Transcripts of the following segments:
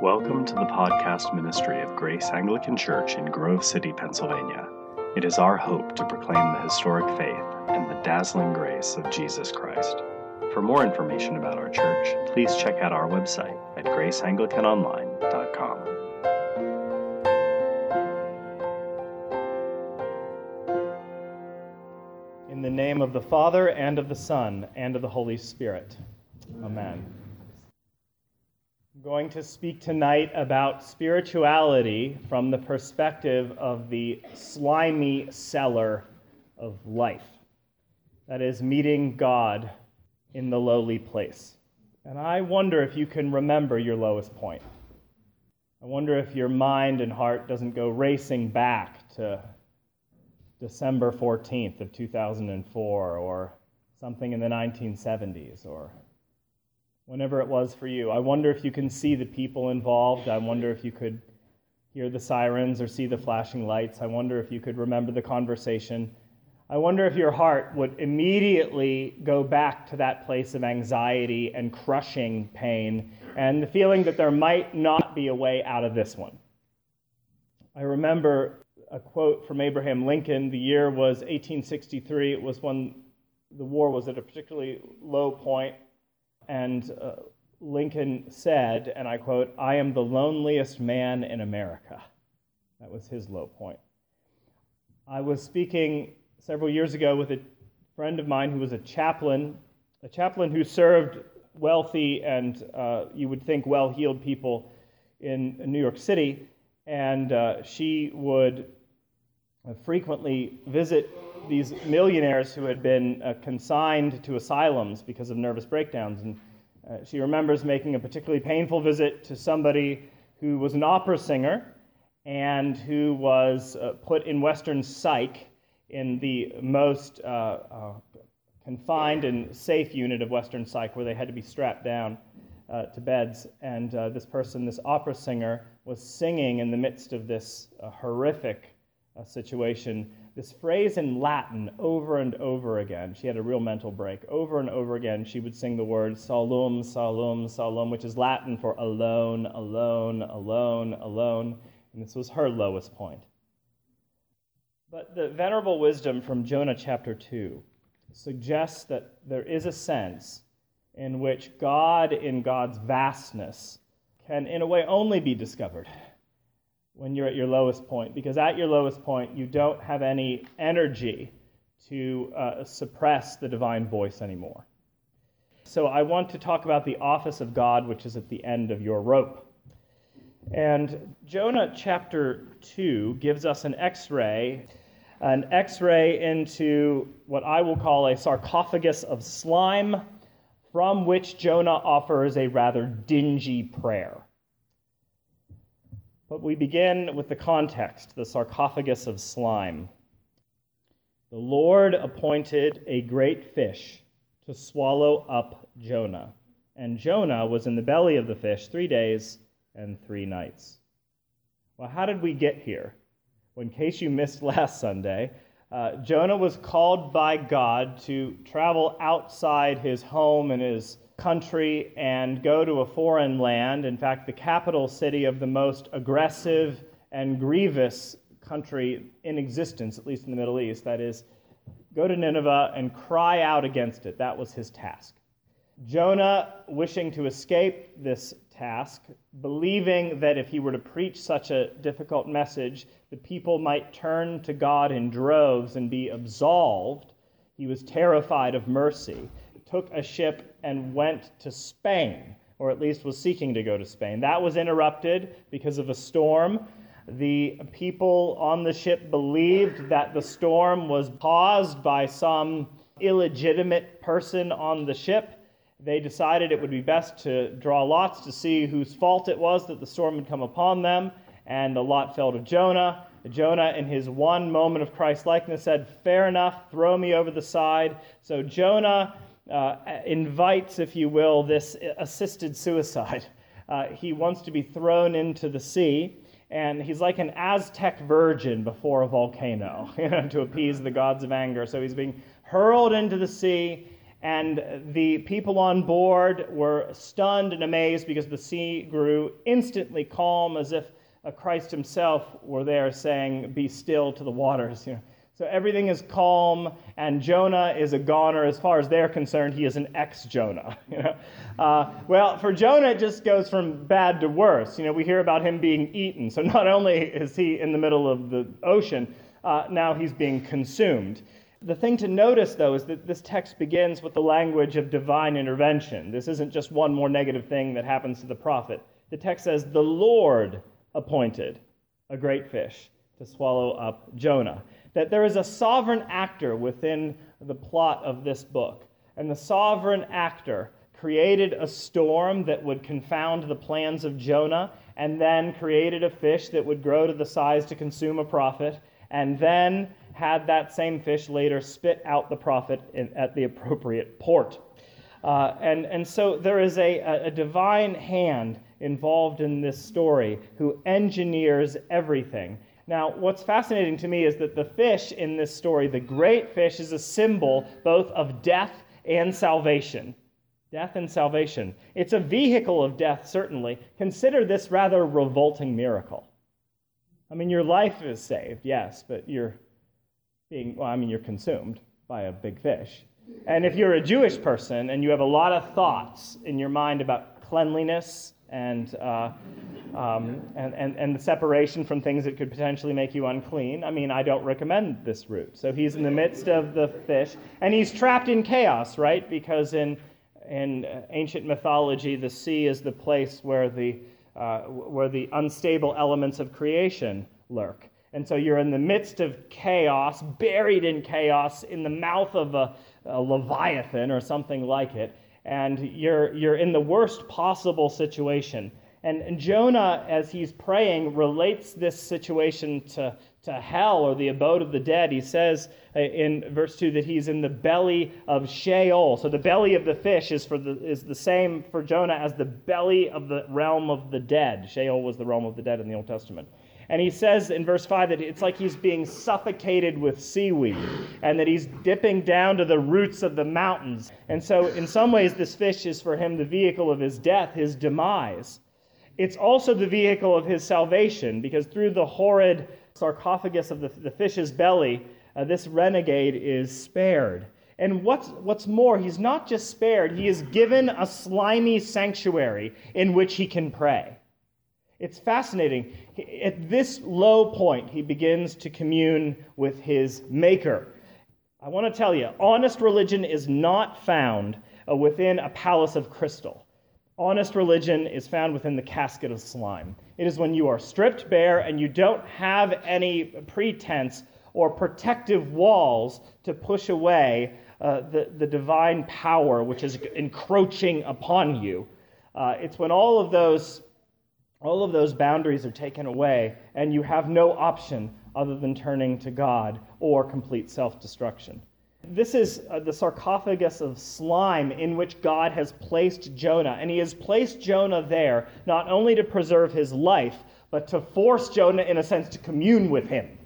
Welcome to the podcast ministry of Grace Anglican Church in Grove City, Pennsylvania. It is our hope to proclaim the historic faith and the dazzling grace of Jesus Christ. For more information about our church, please check out our website at graceanglicanonline.com. In the name of the Father, and of the Son, and of the Holy Spirit. Amen. I'm going to speak tonight about spirituality from the perspective of the slimy cellar of life. That is, meeting God in the lowly place. And I wonder if you can remember your lowest point. I wonder if your mind and heart doesn't go racing back to December 14th of 2004 or something in the 1970s or whenever it was for you. I wonder if you can see the people involved. I wonder if you could hear the sirens or see the flashing lights. I wonder if you could remember the conversation. I wonder if your heart would immediately go back to that place of anxiety and crushing pain and the feeling that there might not be a way out of this one. I remember a quote from Abraham Lincoln. The year was 1863. It was when the war was at a particularly low point. And Lincoln said, and I quote, "I am the loneliest man in America." That was his low point. I was speaking several years ago with a friend of mine who was a chaplain who served wealthy and you would think well-heeled people in New York City, and she would frequently visit these millionaires who had been consigned to asylums because of nervous breakdowns. And she remembers making a particularly painful visit to somebody who was an opera singer and who was put in Western psych in the most confined and safe unit of Western psych, where they had to be strapped down to beds. And this opera singer, was singing in the midst of this horrific situation, this phrase in Latin over and over again. She had a real mental break. Over and over again, she would sing the word salum, salum, salum, which is Latin for alone, alone, alone, alone. And this was her lowest point. But the venerable wisdom from Jonah chapter 2 suggests that there is a sense in which God, in God's vastness, can in a way only be discovered when you're at your lowest point, because at your lowest point, you don't have any energy to suppress the divine voice anymore. So I want to talk about the office of God, which is at the end of your rope. And Jonah chapter 2 gives us an X-ray into what I will call a sarcophagus of slime, from which Jonah offers a rather dingy prayer. But we begin with the context, the sarcophagus of slime. The Lord appointed a great fish to swallow up Jonah, and Jonah was in the belly of the fish 3 days and 3 nights. Well, how did we get here? Well, in case you missed last Sunday, Jonah was called by God to travel outside his home and his country and go to a foreign land, in fact, the capital city of the most aggressive and grievous country in existence, at least in the Middle East, that is, go to Nineveh and cry out against it. That was his task. Jonah, wishing to escape this task, believing that if he were to preach such a difficult message, the people might turn to God in droves and be absolved, he was terrified of mercy, took a ship and went to Spain, or at least was seeking to go to Spain. That was interrupted because of a storm. The people on the ship believed that the storm was caused by some illegitimate person on the ship. They decided it would be best to draw lots to see whose fault it was that the storm had come upon them, and the lot fell to Jonah. Jonah, in his one moment of Christ-likeness, said, "Fair enough, throw me over the side." So Jonah invites, if you will, this assisted suicide. He wants to be thrown into the sea, and he's like an Aztec virgin before a volcano, to appease the gods of anger. So he's being hurled into the sea, And the people on board were stunned and amazed because the sea grew instantly calm, as if Christ himself were there saying, "Be still," to the waters. So everything is calm, and Jonah is a goner. As far as they're concerned, he is an ex-Jonah. Well, for Jonah, it just goes from bad to worse. We hear about him being eaten. So not only is he in the middle of the ocean, now he's being consumed. The thing to notice, though, is that this text begins with the language of divine intervention. This isn't just one more negative thing that happens to the prophet. The text says, "The Lord appointed a great fish to swallow up Jonah." That there is a sovereign actor within the plot of this book. And the sovereign actor created a storm that would confound the plans of Jonah, and then created a fish that would grow to the size to consume a prophet, and then had that same fish later spit out the prophet at the appropriate port. And so there is a divine hand involved in this story who engineers everything. Now, what's fascinating to me is that the fish in this story, the great fish, is a symbol both of death and salvation. Death and salvation. It's a vehicle of death, certainly. Consider this rather revolting miracle. Your life is saved, yes, but you're consumed by a big fish. And if you're a Jewish person and you have a lot of thoughts in your mind about cleanliness and the separation from things that could potentially make you unclean, I don't recommend this route. So he's in the midst of the fish, and he's trapped in chaos, right? Because in ancient mythology, the sea is the place where the unstable elements of creation lurk. And so you're in the midst of chaos, buried in chaos, in the mouth of a leviathan or something like it, and you're in the worst possible situation. And Jonah, as he's praying, relates this situation to hell, or the abode of the dead. He says in verse 2 that he's in the belly of Sheol. So the belly of the fish is the same for Jonah as the belly of the realm of the dead. Sheol was the realm of the dead in the Old Testament. And he says in verse 5 that it's like he's being suffocated with seaweed, and that he's dipping down to the roots of the mountains. And so in some ways, this fish is for him the vehicle of his death, his demise. It's also the vehicle of his salvation, because through the horrid sarcophagus of the fish's belly, this renegade is spared. And what's more, he's not just spared, he is given a slimy sanctuary in which he can pray. It's fascinating. At this low point, he begins to commune with his Maker. I want to tell you, honest religion is not found within a palace of crystal. Honest religion is found within the casket of slime. It is when you are stripped bare and you don't have any pretense or protective walls to push away the divine power which is encroaching upon you. It's when all of those boundaries are taken away and you have no option other than turning to God or complete self-destruction. This is the sarcophagus of slime in which God has placed Jonah. And he has placed Jonah there not only to preserve his life, but to force Jonah, in a sense, to commune with him.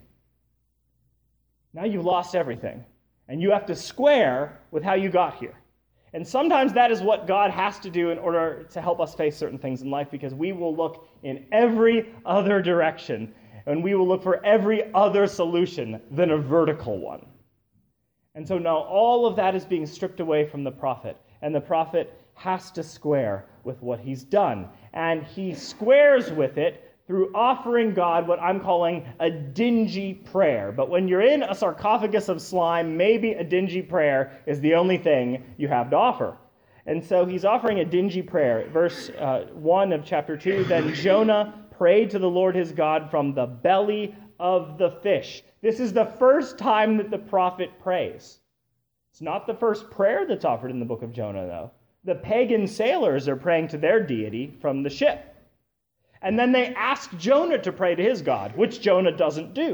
Now you've lost everything, and you have to square with how you got here. And sometimes that is what God has to do in order to help us face certain things in life, because we will look in every other direction, and we will look for every other solution than a vertical one. And so now all of that is being stripped away from the prophet, and the prophet has to square with what he's done. And he squares with it through offering God what I'm calling a dingy prayer. But when you're in a sarcophagus of slime, maybe a dingy prayer is the only thing you have to offer. And so he's offering a dingy prayer. Verse 1 of chapter 2, "Then Jonah prayed to the Lord his God from the belly of the fish." This is the first time that the prophet prays. It's not the first prayer that's offered in the book of Jonah, though. The pagan sailors are praying to their deity from the ship. And then they ask Jonah to pray to his God, which Jonah doesn't do.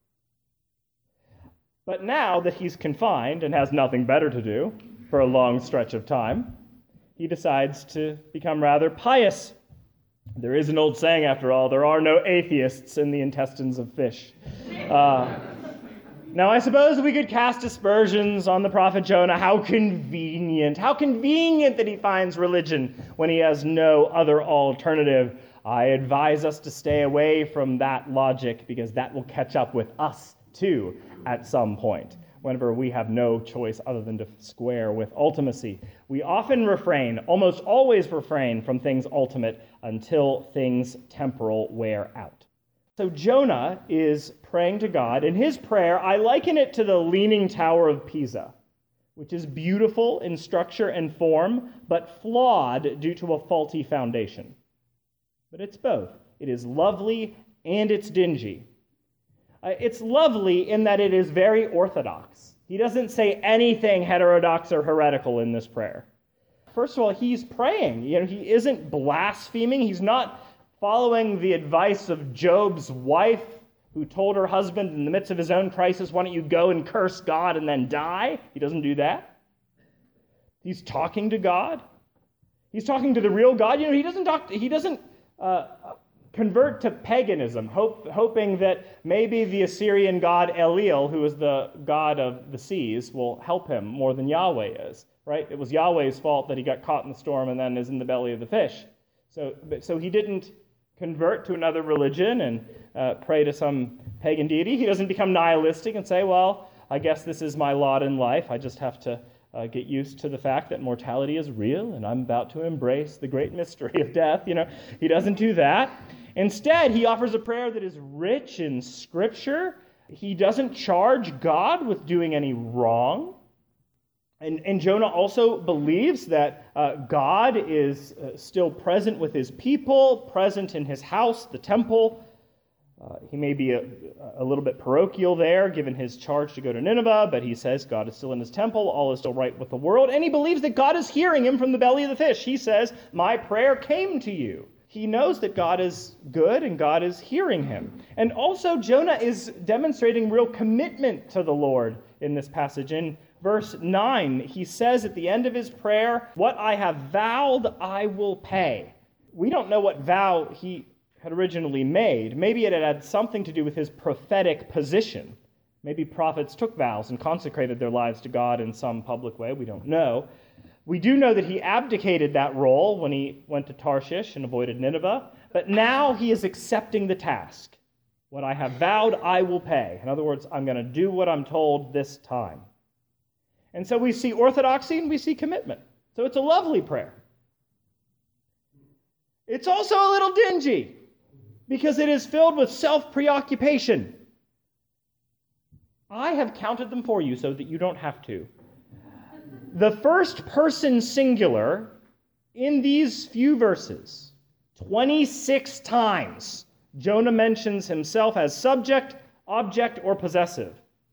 But now that he's confined and has nothing better to do for a long stretch of time, he decides to become rather pious. There is an old saying, after all, there are no atheists in the intestines of fish. Now, I suppose we could cast aspersions on the prophet Jonah. How convenient that he finds religion when he has no other alternative. I advise us to stay away from that logic because that will catch up with us too at some point, whenever we have no choice other than to square with ultimacy. We often almost always refrain from things ultimate until things temporal wear out. So Jonah is praying to God. In his prayer, I liken it to the Leaning Tower of Pisa, which is beautiful in structure and form, but flawed due to a faulty foundation. But it's both. It is lovely and it's dingy. It's lovely in that it is very orthodox. He doesn't say anything heterodox or heretical in this prayer. First of all, he's praying. He isn't blaspheming. He's not following the advice of Job's wife, who told her husband in the midst of his own crisis, why don't you go and curse God and then die? He doesn't do that. He's talking to God. He's talking to the real God. He doesn't convert to paganism, hoping that maybe the Assyrian god Elil, who is the god of the seas, will help him more than Yahweh is, right? It was Yahweh's fault that he got caught in the storm and then is in the belly of the fish. So he didn't convert to another religion and pray to some pagan deity. He doesn't become nihilistic and say, well, I guess this is my lot in life. I just have to get used to the fact that mortality is real and I'm about to embrace the great mystery of death. He doesn't do that. Instead, he offers a prayer that is rich in Scripture. He doesn't charge God with doing any wrong. And Jonah also believes that God is still present with his people, present in his house, the temple. He may be a little bit parochial there, given his charge to go to Nineveh, but he says God is still in his temple, all is still right with the world, and he believes that God is hearing him from the belly of the fish. He says, my prayer came to you. He knows that God is good and God is hearing him. And also Jonah is demonstrating real commitment to the Lord in this passage. In verse 9, he says at the end of his prayer, what I have vowed, I will pay. We don't know what vow he had originally made. Maybe it had something to do with his prophetic position. Maybe prophets took vows and consecrated their lives to God in some public way. We don't know. We do know that he abdicated that role when he went to Tarshish and avoided Nineveh, but now he is accepting the task. What I have vowed, I will pay. In other words, I'm going to do what I'm told this time. And so we see orthodoxy and we see commitment. So it's a lovely prayer. It's also a little dingy because it is filled with self-preoccupation. I have counted them for you so that you don't have to. The first person singular in these few verses, 26 times, Jonah mentions himself as subject, object, or possessive.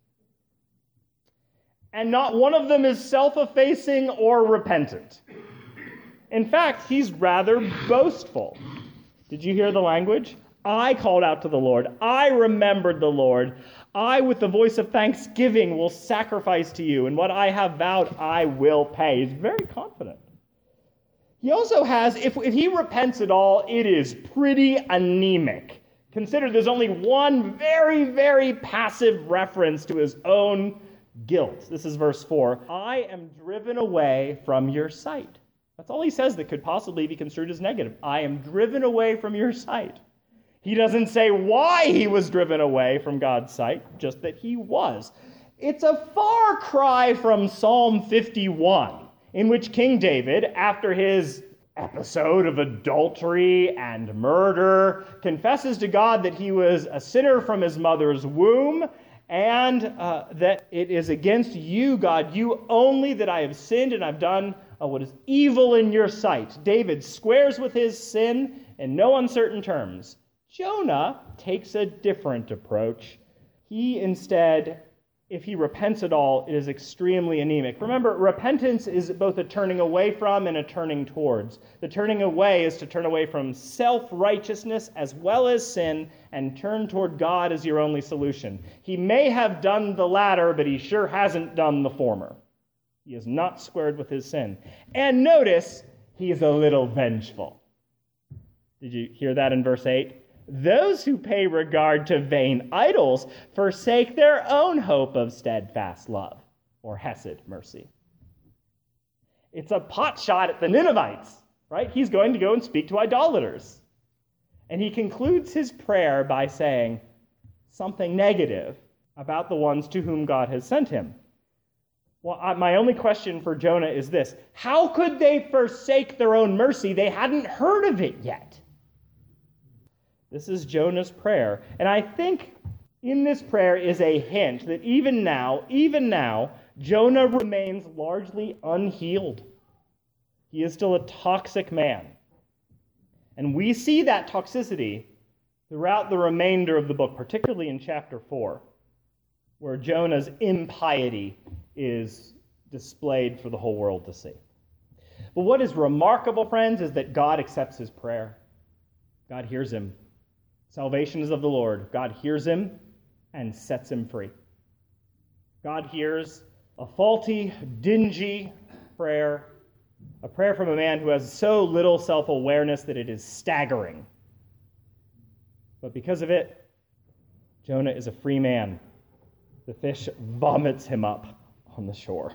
And not one of them is self-effacing or repentant. In fact, he's rather boastful. Did you hear the language? I called out to the Lord. I remembered the Lord. I, with the voice of thanksgiving, will sacrifice to you, and what I have vowed, I will pay. He's very confident. He also has, if he repents at all, it is pretty anemic. Consider there's only one very, very passive reference to his own guilt. This is verse 4. I am driven away from your sight. That's all he says that could possibly be construed as negative. I am driven away from your sight. He doesn't say why he was driven away from God's sight, just that he was. It's a far cry from Psalm 51, in which King David, after his episode of adultery and murder, confesses to God that he was a sinner from his mother's womb, and that it is against you, God, you only, that I have sinned and I've done what is evil in your sight. David squares with his sin in no uncertain terms. Jonah takes a different approach. He instead, if he repents at all, it is extremely anemic. Remember, repentance is both a turning away from and a turning towards. The turning away is to turn away from self-righteousness as well as sin and turn toward God as your only solution. He may have done the latter, but he sure hasn't done the former. He is not squared with his sin. And notice, he is a little vengeful. Did you hear that in verse 8? Those who pay regard to vain idols forsake their own hope of steadfast love, or hesed, mercy. It's a pot shot at the Ninevites, right? He's going to go and speak to idolaters. And he concludes his prayer by saying something negative about the ones to whom God has sent him. Well, my only question for Jonah is this: how could they forsake their own mercy? They hadn't heard of it yet. This is Jonah's prayer. And I think in this prayer is a hint that even now, Jonah remains largely unhealed. He is still a toxic man. And we see that toxicity throughout the remainder of the book, particularly in chapter 4, where Jonah's impiety is displayed for the whole world to see. But what is remarkable, friends, is that God accepts his prayer. God hears him. Salvation is of the Lord. God hears him and sets him free. God hears a faulty, dingy prayer, a prayer from a man who has so little self-awareness that it is staggering. But because of it, Jonah is a free man. The fish vomits him up on the shore.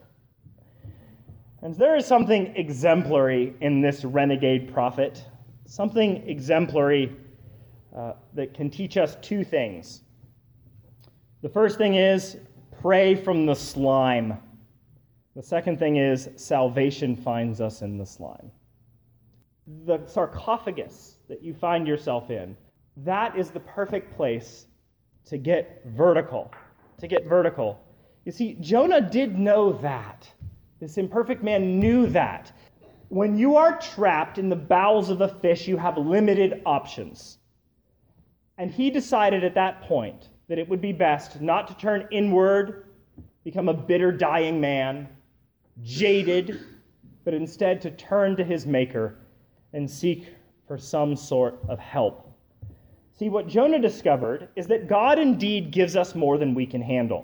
And there is something exemplary in this renegade prophet, something exemplary that can teach us two things. The first thing is, pray from the slime. The second thing is, salvation finds us in the slime. The sarcophagus that you find yourself in, that is the perfect place to get vertical. You see, Jonah did know that. This imperfect man knew that. When you are trapped in the bowels of a fish, you have limited options. And he decided at that point that it would be best not to turn inward, become a bitter, dying man, jaded, but instead to turn to his Maker and seek for some sort of help. See, what Jonah discovered is that God indeed gives us more than we can handle.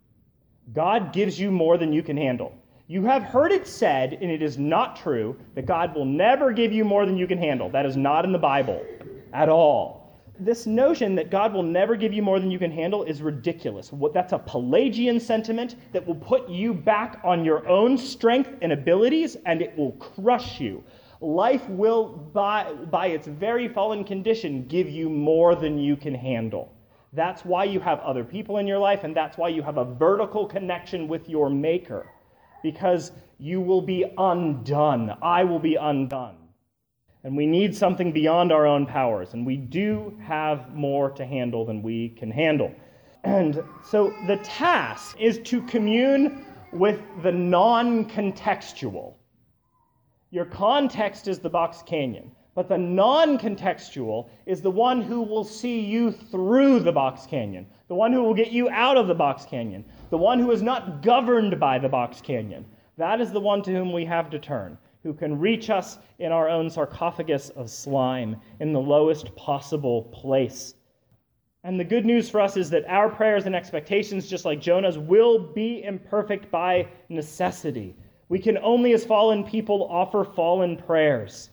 God gives you more than you can handle. You have heard it said, and it is not true, that God will never give you more than you can handle. That is not in the Bible at all. This notion that God will never give you more than you can handle is ridiculous. That's a Pelagian sentiment that will put you back on your own strength and abilities, and it will crush you. Life will, by its very fallen condition, give you more than you can handle. That's why you have other people in your life, and that's why you have a vertical connection with your Maker, because you will be undone. I will be undone. And we need something beyond our own powers, and we do have more to handle than we can handle. And so the task is to commune with the non-contextual. Your context is the Box Canyon, but the non-contextual is the one who will see you through the Box Canyon, the one who will get you out of the Box Canyon, the one who is not governed by the Box Canyon. That is the one to whom we have to turn, who can reach us in our own sarcophagus of slime, in the lowest possible place. And the good news for us is that our prayers and expectations, just like Jonah's, will be imperfect by necessity. We can only, as fallen people, offer fallen prayers.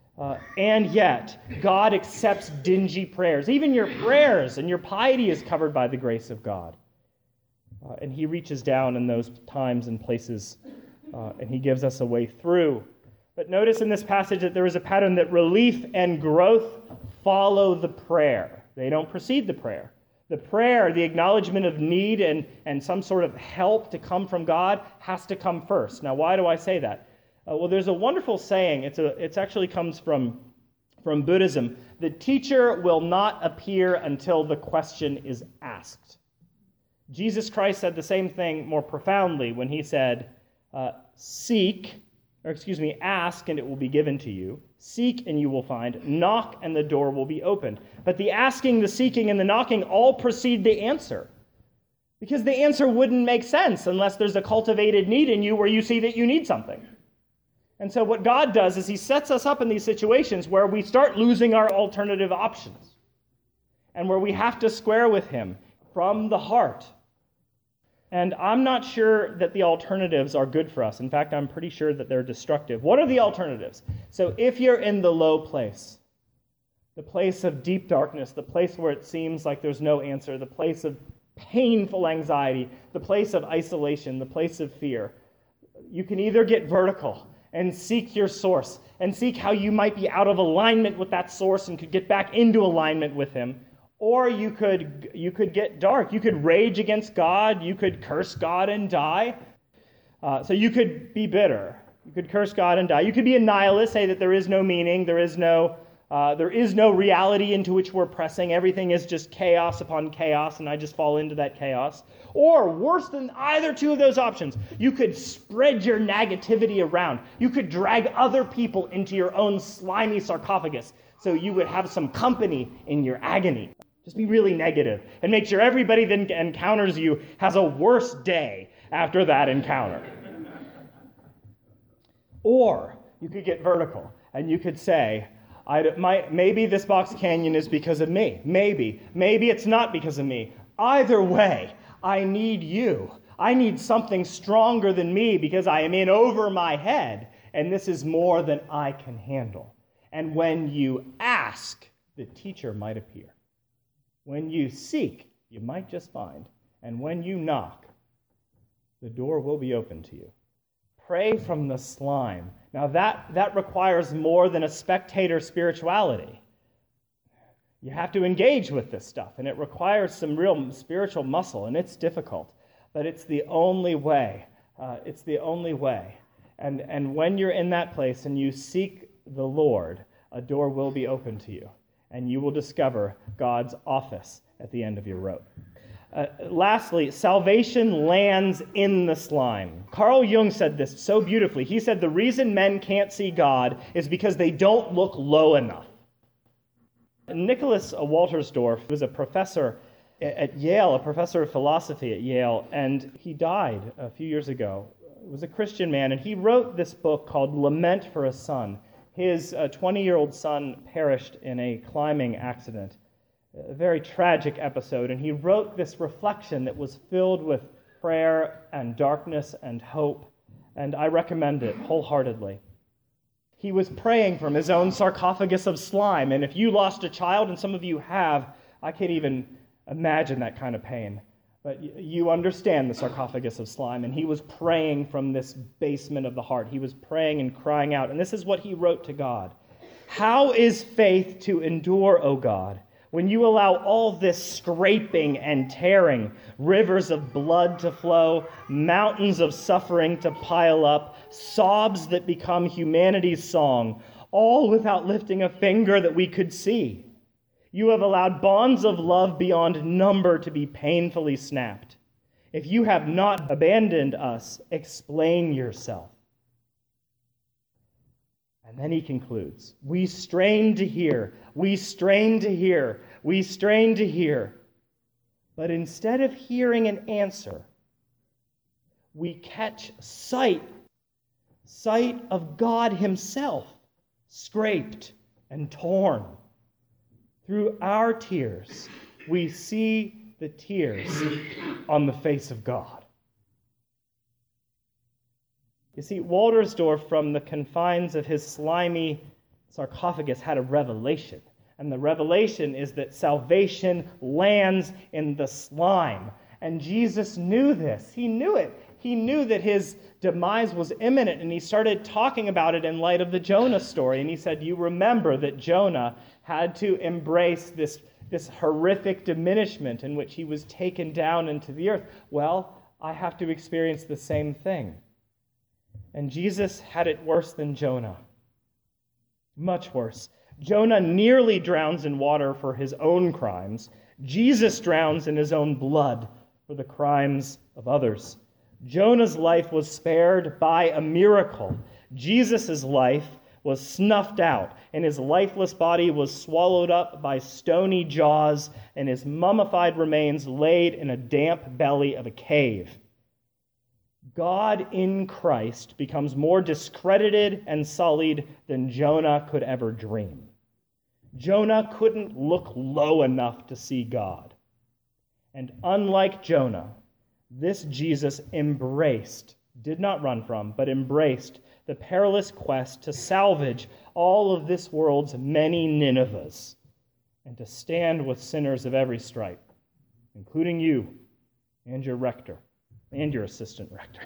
And yet, God accepts dingy prayers. Even your prayers and your piety is covered by the grace of God. And he reaches down in those times and places, and he gives us a way through. But notice in this passage that there is a pattern that relief and growth follow the prayer. They don't precede the prayer. The prayer, the acknowledgement of need and some sort of help to come from God has to come first. Now, why do I say that? Well, there's a wonderful saying. It actually comes from Buddhism. The teacher will not appear until the question is asked. Jesus Christ said the same thing more profoundly when he said, ask and it will be given to you. Seek and you will find. Knock and the door will be opened. But the asking, the seeking, and the knocking all precede the answer. Because the answer wouldn't make sense unless there's a cultivated need in you where you see that you need something. And so what God does is he sets us up in these situations where we start losing our alternative options and where we have to square with him from the heart. And I'm not sure that the alternatives are good for us. In fact, I'm pretty sure that they're destructive. What are the alternatives? So if you're in the low place, the place of deep darkness, the place where it seems like there's no answer, the place of painful anxiety, the place of isolation, the place of fear. You can either get vertical and seek your source and seek how you might be out of alignment with that source and could get back into alignment with him, or you could get dark. You could rage against God. You could curse God and die. So you could be bitter. You could curse God and die. You could be a nihilist, say that there is no meaning, there is no reality into which we're pressing. Everything is just chaos upon chaos, and I just fall into that chaos. Or, worse than either two of those options, you could spread your negativity around. You could drag other people into your own slimy sarcophagus, so you would have some company in your agony. Just be really negative, and make sure everybody that encounters you has a worse day after that encounter. Or, you could get vertical, and you could say, maybe this box canyon is because of me. Maybe it's not because of me. Either way, I need you. I need something stronger than me because I am in over my head, and this is more than I can handle. And when you ask, the teacher might appear. When you seek, you might just find. And when you knock, the door will be open to you. Pray from the slime. Now that requires more than a spectator spirituality. You have to engage with this stuff, and it requires some real spiritual muscle, and it's difficult. But it's the only way. It's the only way. And when you're in that place and you seek the Lord, a door will be open to you, and you will discover God's office at the end of your rope. Lastly, salvation lands in the slime. Carl Jung said this so beautifully. He said the reason men can't see God is because they don't look low enough. Nicholas Waltersdorf was a professor at Yale, a professor of philosophy at Yale, and he died a few years ago. He was a Christian man, and he wrote this book called Lament for a Son. His 20-year-old son perished in a climbing accident. A very tragic episode, and he wrote this reflection that was filled with prayer and darkness and hope, and I recommend it wholeheartedly. He was praying from his own sarcophagus of slime, and if you lost a child, and some of you have, I can't even imagine that kind of pain, but you understand the sarcophagus of slime, and he was praying from this basement of the heart. He was praying and crying out, and this is what he wrote to God. How is faith to endure, O God, when you allow all this scraping and tearing, rivers of blood to flow, mountains of suffering to pile up, sobs that become humanity's song, all without lifting a finger that we could see? You have allowed bonds of love beyond number to be painfully snapped. If you have not abandoned us, explain yourself. And then he concludes, we strain to hear, we strain to hear, we strain to hear. But instead of hearing an answer, we catch sight of God himself, scraped and torn. Through our tears, we see the tears on the face of God. You see, Waltersdorf, from the confines of his slimy sarcophagus, had a revelation. And the revelation is that salvation lands in the slime. And Jesus knew this. He knew it. He knew that his demise was imminent, and he started talking about it in light of the Jonah story. And he said, you remember that Jonah had to embrace this horrific diminishment in which he was taken down into the earth. Well, I have to experience the same thing. And Jesus had it worse than Jonah. Much worse. Jonah nearly drowns in water for his own crimes. Jesus drowns in his own blood for the crimes of others. Jonah's life was spared by a miracle. Jesus' life was snuffed out, and his lifeless body was swallowed up by stony jaws, and his mummified remains laid in a damp belly of a cave. God in Christ becomes more discredited and sullied than Jonah could ever dream. Jonah couldn't look low enough to see God. And unlike Jonah, this Jesus embraced, did not run from, but embraced the perilous quest to salvage all of this world's many Ninevehs. and to stand with sinners of every stripe, including you and your rector and your assistant rector.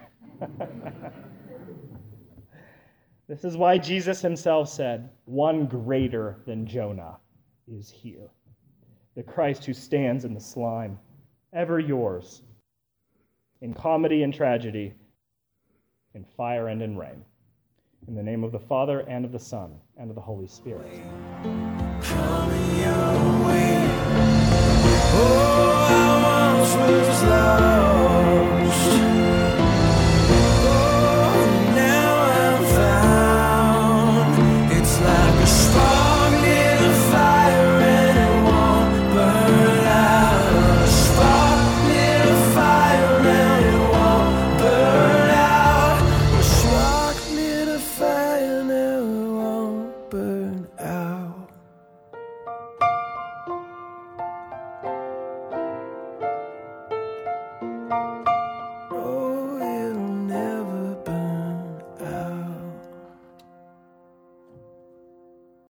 This is why Jesus himself said, "One greater than Jonah is here." The Christ who stands in the slime, ever yours, in comedy and tragedy, in fire and in rain. In the name of the Father, and of the Son, and of the Holy Spirit. Coming your way. Oh, I once was lost.